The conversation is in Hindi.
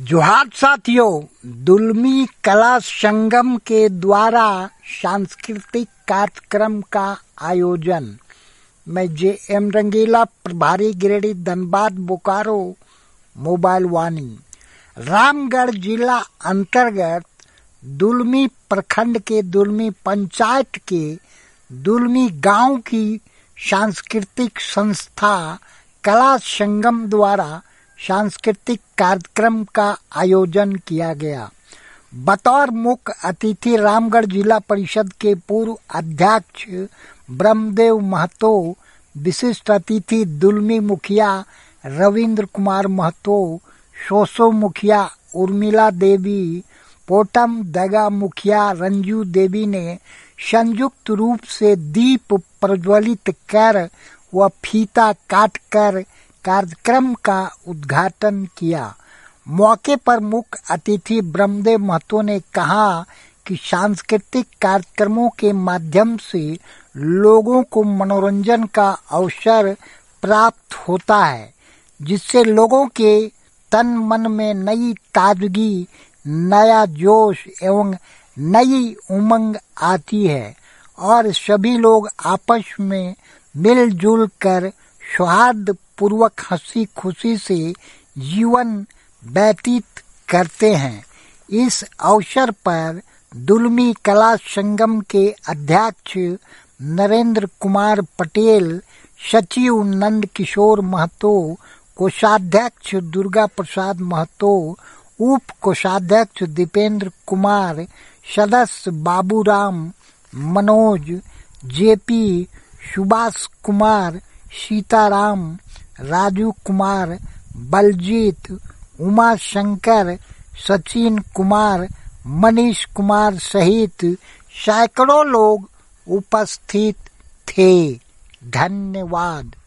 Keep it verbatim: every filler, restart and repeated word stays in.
जोहार साथियों, दुलमी कला संगम के द्वारा सांस्कृतिक कार्यक्रम का आयोजन। मैं जे एम रंगीला, प्रभारी गिरिडीह, धनबाद, बोकारो, मोबाइल वाणी। रामगढ़ जिला अंतर्गत दुलमी प्रखंड के दुलमी पंचायत के दुलमी गांव की सांस्कृतिक संस्था कला संगम द्वारा सांस्कृतिक कार्यक्रम का आयोजन किया गया। बतौर मुख्य अतिथि रामगढ़ जिला परिषद के पूर्व अध्यक्ष ब्रह्मदेव महतो, विशिष्ट अतिथि दुलमी मुखिया रविंद्र कुमार महतो, सोसो मुखिया उर्मिला देवी, पोटम दगा मुखिया रंजू देवी ने संयुक्त रूप से दीप प्रज्वलित कर व फीता काटकर कार्यक्रम का उद्घाटन किया। मौके पर मुख्य अतिथि ब्रह्मदेव महतो ने कहा कि सांस्कृतिक कार्यक्रमों के माध्यम से लोगों को मनोरंजन का अवसर प्राप्त होता है, जिससे लोगों के तन मन में नई ताजगी, नया जोश एवं नई उमंग आती है और सभी लोग आपस में मिलजुल कर सौहार्द पूर्वक हंसी खुशी से जीवन व्यतीत करते हैं। इस अवसर पर दुलमी कला संगम के अध्यक्ष नरेंद्र कुमार पटेल, सचिव नंद किशोर महतो, कोषाध्यक्ष दुर्गा प्रसाद महतो, उप कोषाध्यक्ष दीपेंद्र कुमार, सदस्य बाबूराम, मनोज, जेपी, सुभाष कुमार, सीताराम, राजू कुमार, बलजीत, उमा शंकर, सचिन कुमार, मनीष कुमार सहित सैकड़ों लोग उपस्थित थे। धन्यवाद।